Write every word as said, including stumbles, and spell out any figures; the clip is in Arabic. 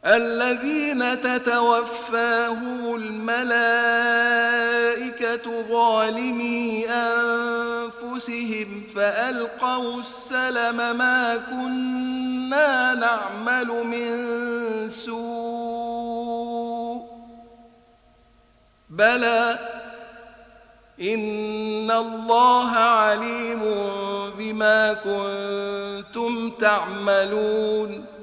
الذين تتوفاهم الملائكة ظالمي أنفسهم فألقوا السلم ما كنا نعمل من سوء بلى إن الله عليم بما كنتم تعملون